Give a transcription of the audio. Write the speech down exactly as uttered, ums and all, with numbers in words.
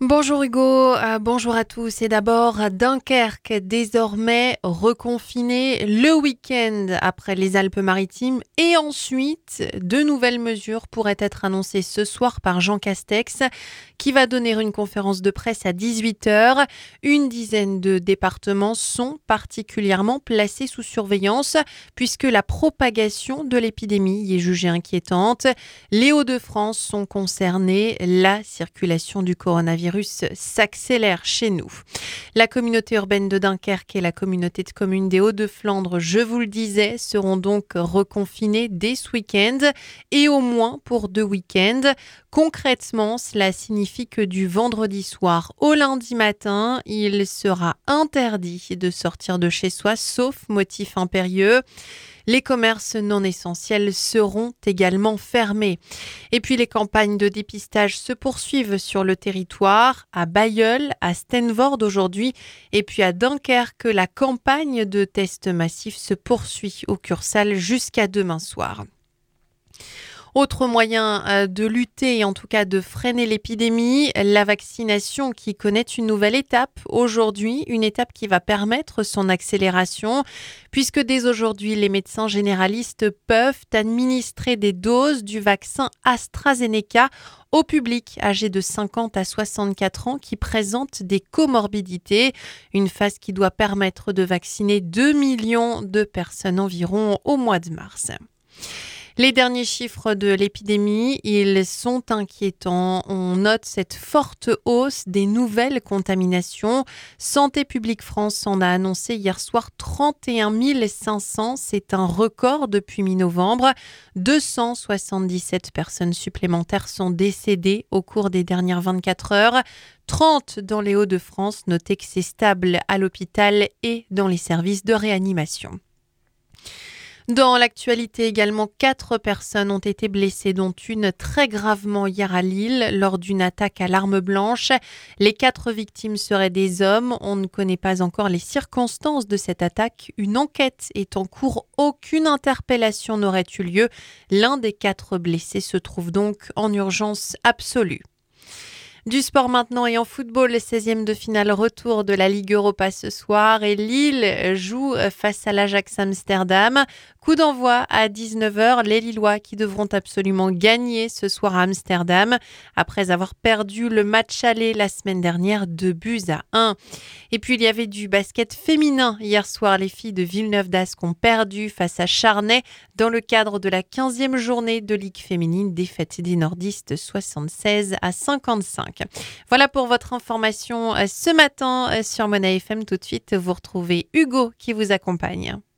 Bonjour Hugo, euh, bonjour à tous. Et d'abord, Dunkerque, désormais reconfiné le week-end après les Alpes-Maritimes. Et ensuite, de nouvelles mesures pourraient être annoncées ce soir par Jean Castex, qui va donner une conférence de presse à dix-huit heures. Une dizaine de départements sont particulièrement placés sous surveillance, puisque la propagation de l'épidémie y est jugée inquiétante. Les Hauts-de-France sont concernés. La circulation du coronavirus s'accélère chez nous. La communauté urbaine de Dunkerque et la communauté de communes des Hauts-de-Flandre, je vous le disais, seront donc reconfinées dès ce week-end et au moins pour deux week-ends. Concrètement, cela signifie que du vendredi soir au lundi matin, il sera interdit de sortir de chez soi sauf motif impérieux. Les commerces non essentiels seront également fermés. Et puis les campagnes de dépistage se poursuivent sur le territoire, à Bailleul, à Steenvoorde aujourd'hui, et puis à Dunkerque, la campagne de tests massifs se poursuit au Cursal jusqu'à demain soir. Autre moyen de lutter et en tout cas de freiner l'épidémie, la vaccination qui connaît une nouvelle étape aujourd'hui, une étape qui va permettre son accélération puisque dès aujourd'hui, les médecins généralistes peuvent administrer des doses du vaccin AstraZeneca au public âgé de cinquante à soixante-quatre ans qui présente des comorbidités. Une phase qui doit permettre de vacciner deux millions de personnes environ au mois de mars. Les derniers chiffres de l'épidémie, ils sont inquiétants. On note cette forte hausse des nouvelles contaminations. Santé publique France en a annoncé hier soir trente et un mille cinq cents. C'est un record depuis mi-novembre. deux cent soixante-dix-sept personnes supplémentaires sont décédées au cours des dernières vingt-quatre heures. trente dans les Hauts-de-France. Notez que c'est stable à l'hôpital et dans les services de réanimation. Dans l'actualité également, quatre personnes ont été blessées, dont une très gravement hier à Lille lors d'une attaque à l'arme blanche. Les quatre victimes seraient des hommes. On ne connaît pas encore les circonstances de cette attaque. Une enquête est en cours. Aucune interpellation n'aurait eu lieu. L'un des quatre blessés se trouve donc en urgence absolue. Du sport maintenant et en football, le seizième de finale retour de la Ligue Europa ce soir et Lille joue face à l'Ajax Amsterdam. Coup d'envoi à dix-neuf heures, les Lillois qui devront absolument gagner ce soir à Amsterdam après avoir perdu le match aller la semaine dernière deux buts à un. Et puis il y avait du basket féminin hier soir, les filles de Villeneuve-d'Ascq ont perdu face à Charnay dans le cadre de la quinzième journée de Ligue féminine, défaite des nordistes soixante-seize à cinquante-cinq. Voilà pour votre information ce matin sur Mona F M. Tout de suite, vous retrouvez Hugo qui vous accompagne.